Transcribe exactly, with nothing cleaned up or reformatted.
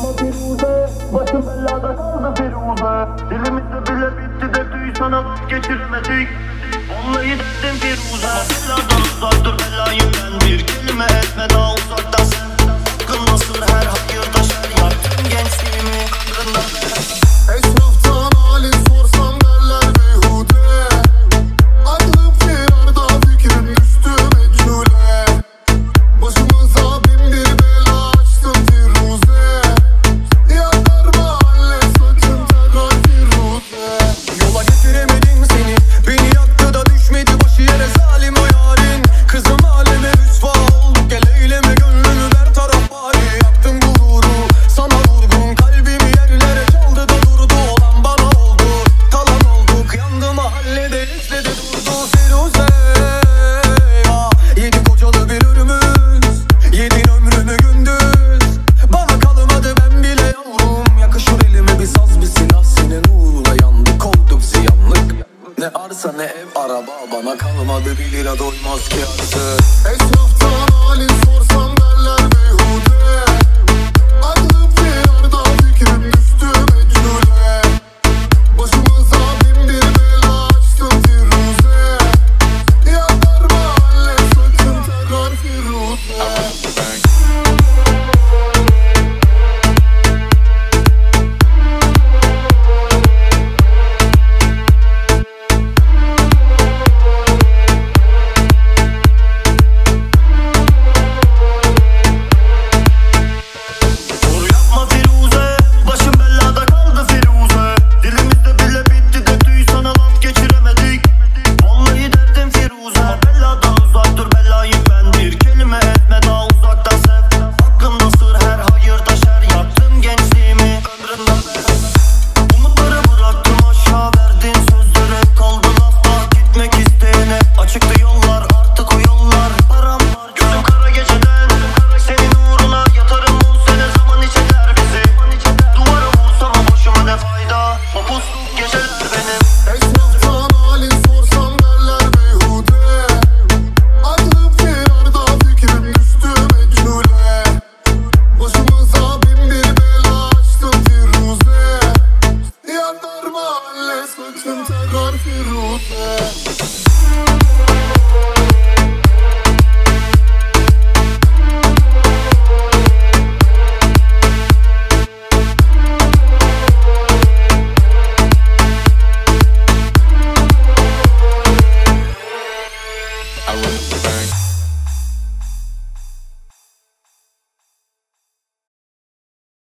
Yapma Firuze, başım belada kaldı Firuze. Dilimizde bile bitti de tüy, sana vazgeçiremedik. Vallahi dedim Firuze, beladan uzak dur, belayım ben. Bir kelime etme daha uzaktan sen. Kılmasın her hayırda şer, yaktın gençliğimi kabrından. Esnaftan halin sorsam derler beyhude. Aklım firarda, fikrim düştü meçhule. Başımıza bin bir bela açtın Firuze. Yakar mahalle saçın terör Firuze. Yola getiremedim seni, beni yaktı da düşmedi başı yere zalim o yarin. Kızım aleme rüsva olduk, gel eyleme gönlünü ver taraf bari. Yaktım gururu, sana vurgun, kalbimi yerlere çaldı da durdu. Olan bana oldu, kalan olduk, yandı mahallede izledi durdu Firuze. Ya, yedi kocalı bir ölümüz, yedin ömrümü gündüz. Bana kalmadı ben bile yavrum, yakışır elime bir saz bir silah. Senin uğruna yandık olduk ziyanlık. Ne arsa ne ev araba, bana kalmadı bir lira doymaz ki artık. Esnaftan